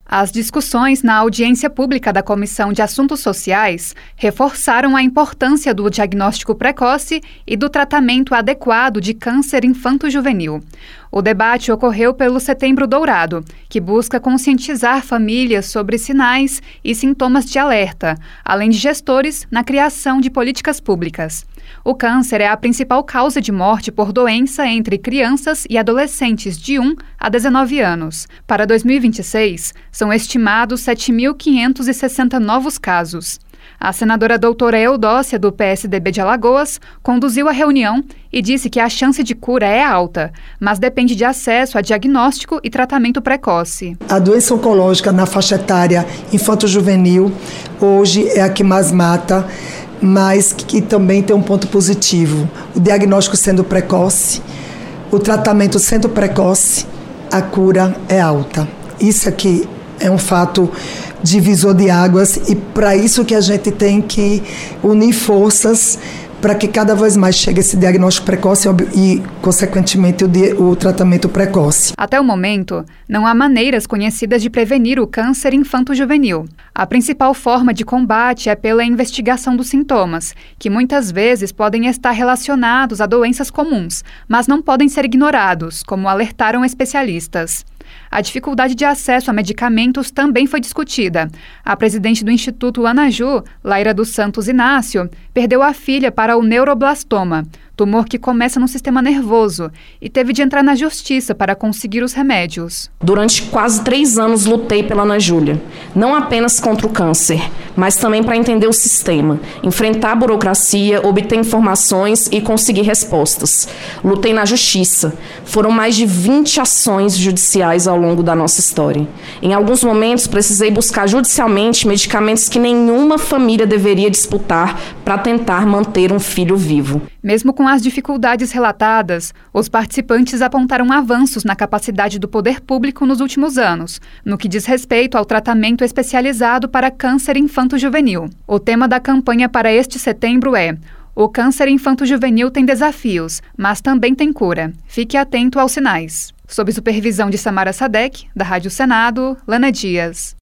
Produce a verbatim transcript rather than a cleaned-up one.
As discussões na audiência pública da Comissão de Assuntos Sociais reforçaram a importância do diagnóstico precoce e do tratamento adequado de câncer infanto-juvenil. O debate ocorreu pelo Setembro Dourado, que busca conscientizar famílias sobre sinais e sintomas de alerta, além de gestores na criação de políticas públicas. O câncer é a principal causa de morte por doença entre crianças e adolescentes de um a dezenove anos. Para dois mil e vinte e seis, são estimados sete mil quinhentos e sessenta novos casos. A senadora doutora Eudócia, do P S D B de Alagoas, conduziu a reunião e disse que a chance de cura é alta, mas depende de acesso a diagnóstico e tratamento precoce. A doença oncológica na faixa etária infanto-juvenil hoje é a que mais mata, mas que também tem um ponto positivo. O diagnóstico sendo precoce, o tratamento sendo precoce, a cura é alta. Isso aqui é um fato divisor de águas e para isso que a gente tem que unir forças para que cada vez mais chegue esse diagnóstico precoce e, consequentemente, o, de, o tratamento precoce. Até o momento, não há maneiras conhecidas de prevenir o câncer infanto-juvenil. A principal forma de combate é pela investigação dos sintomas, que muitas vezes podem estar relacionados a doenças comuns, mas não podem ser ignorados, como alertaram especialistas. A dificuldade de acesso a medicamentos também foi discutida. A presidente do Instituto Anaju, Laira dos Santos Inácio, perdeu a filha para o neuroblastoma, tumor que começa no sistema nervoso, e teve de entrar na justiça para conseguir os remédios. Durante quase três anos lutei pela Ana Júlia, não apenas contra o câncer, mas também para entender o sistema, enfrentar a burocracia, obter informações e conseguir respostas. Lutei na justiça. Foram mais de vinte ações judiciais ao longo da nossa história. Em alguns momentos, precisei buscar judicialmente medicamentos que nenhuma família deveria disputar para tentar manter um filho vivo. Mesmo com as dificuldades relatadas, os participantes apontaram avanços na capacidade do poder público nos últimos anos, no que diz respeito ao tratamento especializado para câncer infanto-juvenil. O tema da campanha para este setembro é: o câncer infanto-juvenil tem desafios, mas também tem cura. Fique atento aos sinais. Sob supervisão de Samara Sadek, da Rádio Senado, Lana Dias.